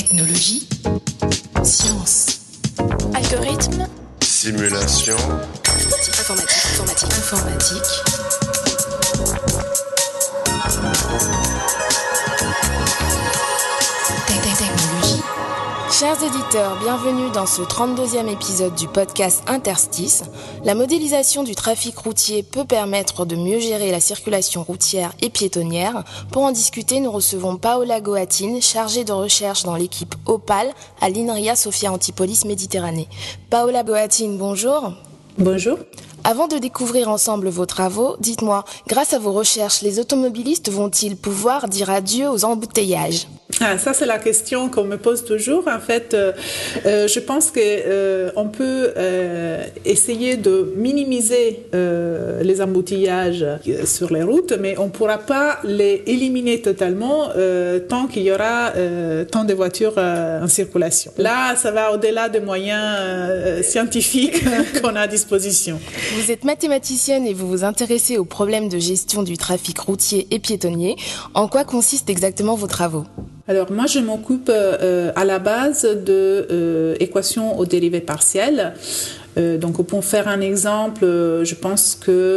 Technologie, science, algorithme, simulation, informatique. Technologie. Chers auditeurs, bienvenue dans ce 32e épisode du podcast Interstice. La modélisation du trafic routier peut permettre de mieux gérer la circulation routière et piétonnière. Pour en discuter, nous recevons Paola Goatin, chargée de recherche dans l'équipe Opal à l'INRIA Sophia Antipolis Méditerranée. Paola Goatin, bonjour. Bonjour. Avant de découvrir ensemble vos travaux, dites-moi, grâce à vos recherches, les automobilistes vont-ils pouvoir dire adieu aux embouteillages ? Ça, c'est la question qu'on me pose toujours. En fait, je pense qu'on peut essayer de minimiser les embouteillages sur les routes, mais on ne pourra pas les éliminer totalement tant qu'il y aura tant de voitures en circulation. Là, ça va au-delà des moyens scientifiques qu'on a à disposition. Vous êtes mathématicienne et vous vous intéressez aux problèmes de gestion du trafic routier et piétonnier. En quoi consistent exactement vos travaux ? Alors moi, je m'occupe à la base de équations aux dérivées partielles. Donc pour faire un exemple, je pense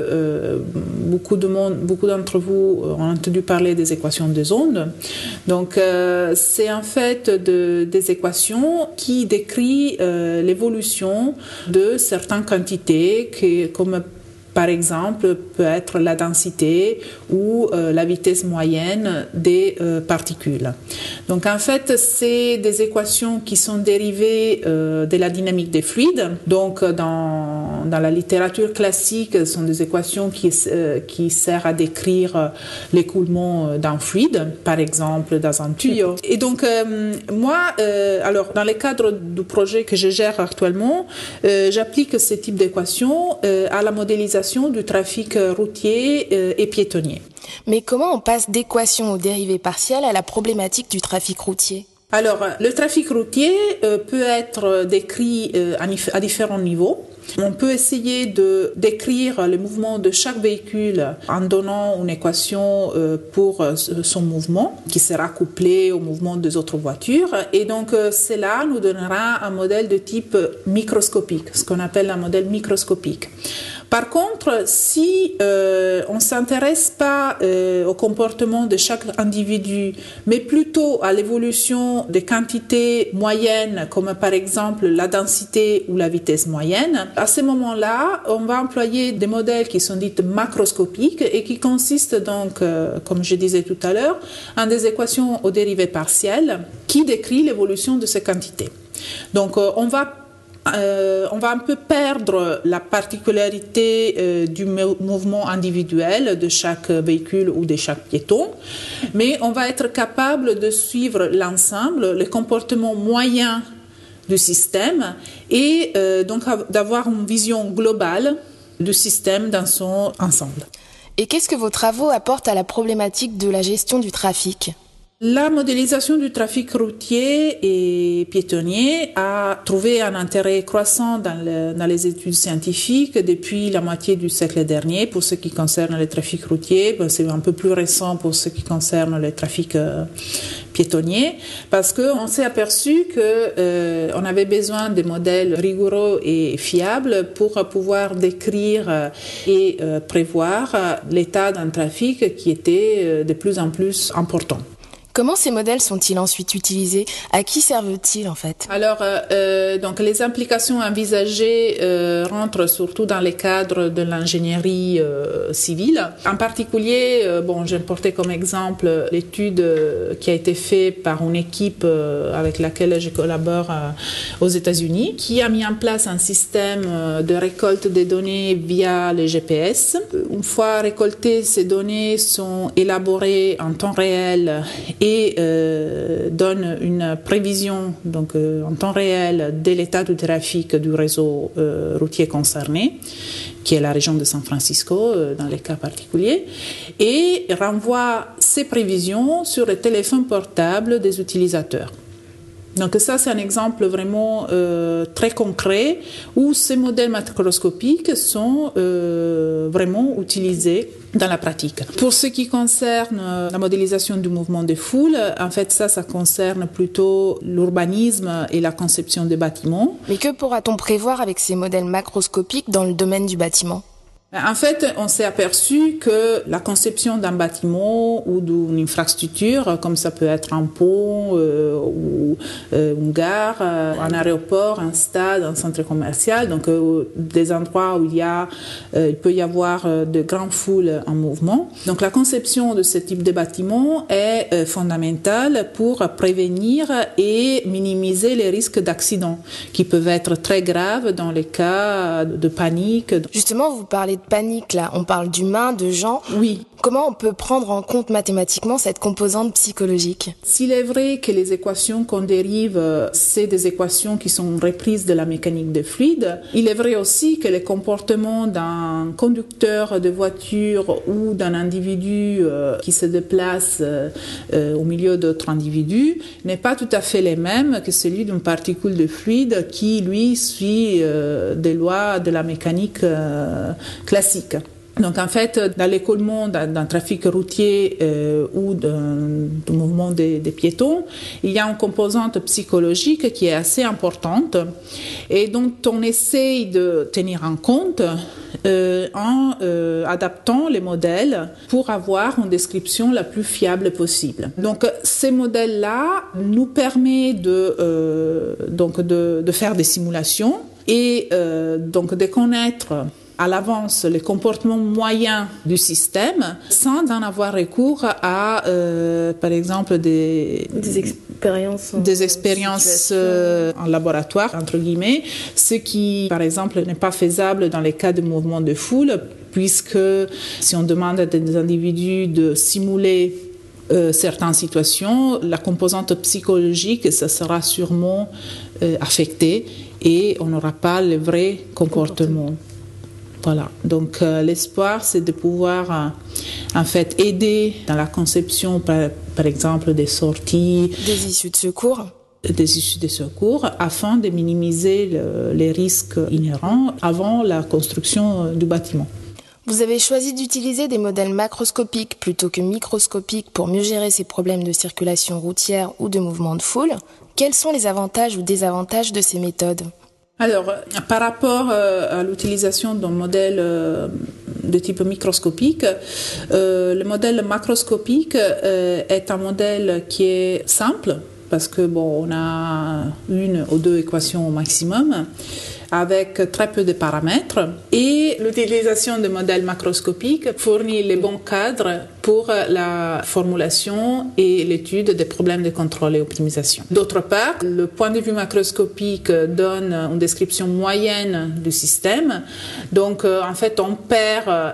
que beaucoup d'entre vous ont entendu parler des équations des ondes. Donc c'est en fait des équations qui décrivent l'évolution de certaines quantités comme par exemple, peut être la densité ou la vitesse moyenne des particules. Donc, en fait, c'est des équations qui sont dérivées de la dynamique des fluides. Donc, dans la littérature classique, ce sont des équations qui servent à décrire l'écoulement d'un fluide, par exemple, dans un tuyau. Et donc, moi, alors, dans le cadre du projet que je gère actuellement, j'applique ce type d'équations à la modélisation du trafic routier et piétonnier. Mais comment on passe d'équations aux dérivées partielles à la problématique du trafic routier ? Alors, le trafic routier peut être décrit à différents niveaux. On peut essayer de décrire le mouvement de chaque véhicule en donnant une équation pour son mouvement qui sera couplée au mouvement des autres voitures. Et donc, cela nous donnera un modèle de type microscopique, ce qu'on appelle un modèle microscopique. Par contre, si on ne s'intéresse pas au comportement de chaque individu, mais plutôt à l'évolution des quantités moyennes, comme par exemple la densité ou la vitesse moyenne, à ce moment-là, on va employer des modèles qui sont dits macroscopiques et qui consistent donc, comme je disais tout à l'heure, en des équations aux dérivées partielles qui décrivent l'évolution de ces quantités. Donc, on va un peu perdre la particularité du mouvement individuel de chaque véhicule ou de chaque piéton, mais on va être capable de suivre l'ensemble, le comportement moyen du système et donc d'avoir une vision globale du système dans son ensemble. Et qu'est-ce que vos travaux apportent à la problématique de la gestion du trafic ? La modélisation du trafic routier et piétonnier a trouvé un intérêt croissant dans les études scientifiques depuis la moitié du siècle dernier pour ce qui concerne le trafic routier. C'est un peu plus récent pour ce qui concerne le trafic piétonnier parce qu'on s'est aperçu qu'on avait besoin de modèles rigoureux et fiables pour pouvoir décrire et prévoir l'état d'un trafic qui était de plus en plus important. Comment ces modèles sont-ils ensuite utilisés ? À qui servent-ils en fait ? Alors, donc les implications envisagées rentrent surtout dans le cadre de l'ingénierie civile. En particulier, j'ai porté comme exemple l'étude qui a été faite par une équipe avec laquelle je collabore aux États-Unis, qui a mis en place un système de récolte des données via les GPS. Une fois récoltées, ces données sont élaborées en temps réel et donne une prévision donc, en temps réel de l'état du trafic du réseau routier concerné, qui est la région de San Francisco dans les cas particuliers, et renvoie ces prévisions sur le téléphone portable des utilisateurs. Donc ça, c'est un exemple vraiment très concret où ces modèles macroscopiques sont vraiment utilisés dans la pratique. Pour ce qui concerne la modélisation du mouvement des foules, en fait, ça concerne plutôt l'urbanisme et la conception des bâtiments. Mais que pourra-t-on prévoir avec ces modèles macroscopiques dans le domaine du bâtiment ? En fait, on s'est aperçu que la conception d'un bâtiment ou d'une infrastructure, comme ça peut être un pont ou une gare, un aéroport, un stade, un centre commercial, donc des endroits où il peut y avoir de grandes foules en mouvement. Donc la conception de ce type de bâtiment est fondamentale pour prévenir et minimiser les risques d'accidents qui peuvent être très graves dans les cas de panique. Justement, vous parlez de panique là, on parle d'humains, de gens. Oui. Comment on peut prendre en compte mathématiquement cette composante psychologique ? S'il est vrai que les équations qu'on dérive, c'est des équations qui sont reprises de la mécanique des fluides, il est vrai aussi que les comportements d'un conducteur de voiture ou d'un individu qui se déplace au milieu d'autres individus n'est pas tout à fait les mêmes que celui d'une particule de fluide qui, lui, suit des lois de la mécanique classique. Donc en fait, dans l'écoulement d'un trafic routier ou du mouvement des piétons, il y a une composante psychologique qui est assez importante et dont on essaye de tenir en compte en adaptant les modèles pour avoir une description la plus fiable possible. Donc ces modèles-là nous permettent de faire des simulations et donc de connaître à l'avance les comportements moyens du système sans en avoir recours à, par exemple, des expériences en laboratoire, entre guillemets, ce qui, par exemple, n'est pas faisable dans les cas de mouvement de foule, puisque si on demande à des individus de simuler certaines situations, la composante psychologique, ça sera sûrement affectée et on n'aura pas le vrai comportement. Voilà. Donc l'espoir, c'est de pouvoir en fait aider dans la conception, par exemple, des sorties, des issues de secours, afin de minimiser les risques inhérents avant la construction du bâtiment. Vous avez choisi d'utiliser des modèles macroscopiques plutôt que microscopiques pour mieux gérer ces problèmes de circulation routière ou de mouvement de foule. Quels sont les avantages ou désavantages de ces méthodes ? Alors, par rapport à l'utilisation d'un modèle de type microscopique, le modèle macroscopique est un modèle qui est simple parce que on a une ou deux équations au maximum avec très peu de paramètres et l'utilisation de modèles macroscopiques fournit les bons cadres pour la formulation et l'étude des problèmes de contrôle et optimisation. D'autre part, le point de vue macroscopique donne une description moyenne du système. Donc, en fait, on perd,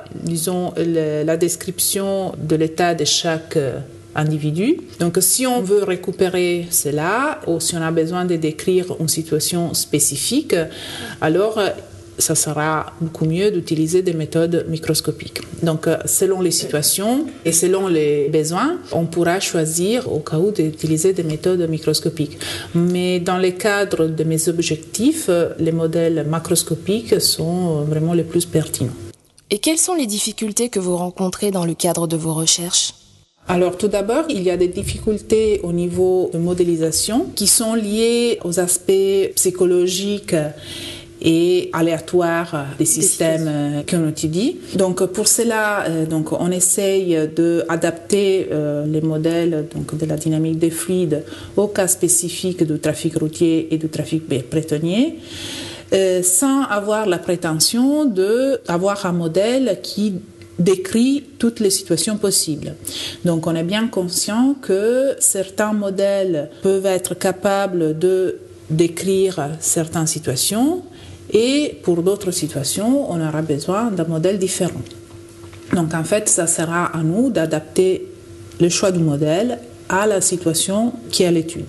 la description de l'état de chaque individu. Donc, si on veut récupérer cela ou si on a besoin de décrire une situation spécifique, alors ça sera beaucoup mieux d'utiliser des méthodes microscopiques. Donc, selon les situations et selon les besoins, on pourra choisir au cas où d'utiliser des méthodes microscopiques. Mais dans le cadre de mes objectifs, les modèles macroscopiques sont vraiment les plus pertinents. Et quelles sont les difficultés que vous rencontrez dans le cadre de vos recherches ? Alors tout d'abord, il y a des difficultés au niveau de modélisation qui sont liées aux aspects psychologiques et aléatoires des systèmes qu'on étudie. Donc pour cela, on essaye d'adapter les modèles de la dynamique des fluides au cas spécifique du trafic routier et du trafic piétonnier, sans avoir la prétention d'avoir un modèle qui décrit toutes les situations possibles. Donc on est bien conscient que certains modèles peuvent être capables de décrire certaines situations et pour d'autres situations, on aura besoin d'un modèle différent. Donc en fait, ça sera à nous d'adapter le choix du modèle à la situation qui est à l'étude.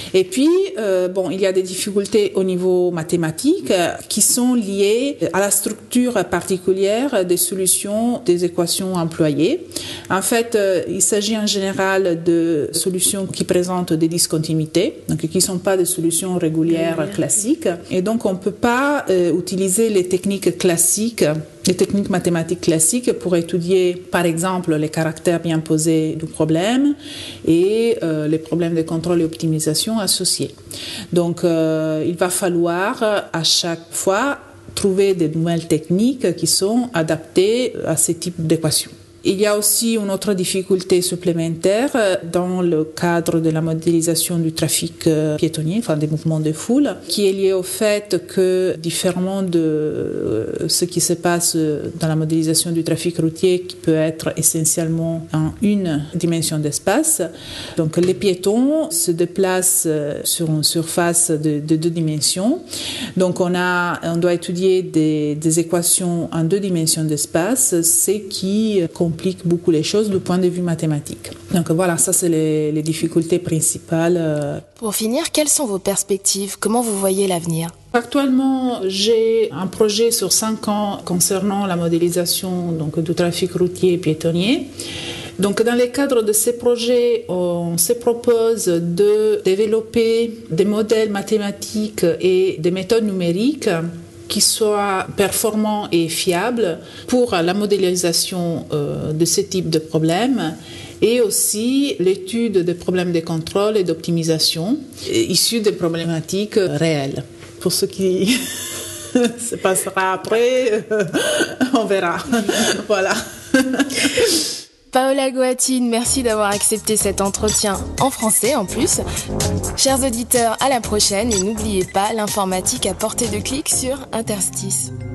Et puis, il y a des difficultés au niveau mathématique qui sont liées à la structure particulière des solutions des équations employées. En fait, il s'agit en général de solutions qui présentent des discontinuités, donc qui ne sont pas des solutions régulières classiques. Et donc, on ne peut pas utiliser les techniques classiques, les techniques mathématiques classiques pour étudier, par exemple, les caractères bien posés du problème et les problèmes de contrôle et optimisation associés. Donc, il va falloir à chaque fois trouver des nouvelles techniques qui sont adaptées à ce type d'équations. Il y a aussi une autre difficulté supplémentaire dans le cadre de la modélisation du trafic piétonnier, enfin des mouvements de foule, qui est liée au fait que, différemment de ce qui se passe dans la modélisation du trafic routier, qui peut être essentiellement en une dimension d'espace, donc les piétons se déplacent sur une surface de 2 dimensions. Donc on doit étudier des équations en 2 dimensions d'espace, ce qui complique beaucoup les choses du point de vue mathématique. Donc voilà, ça c'est les difficultés principales. Pour finir, quelles sont vos perspectives? Comment vous voyez l'avenir? Actuellement, j'ai un projet sur 5 ans concernant la modélisation du trafic routier et piétonnier. Donc, dans le cadre de ces projets, on se propose de développer des modèles mathématiques et des méthodes numériques qui soient performants et fiables pour la modélisation de ce type de problèmes et aussi l'étude des problèmes de contrôle et d'optimisation issus des problématiques réelles. Pour ce qui se passera après, on verra. Voilà. Paola Goatine, merci d'avoir accepté cet entretien en français en plus. Chers auditeurs, à la prochaine et n'oubliez pas l'informatique à portée de clic sur Interstice.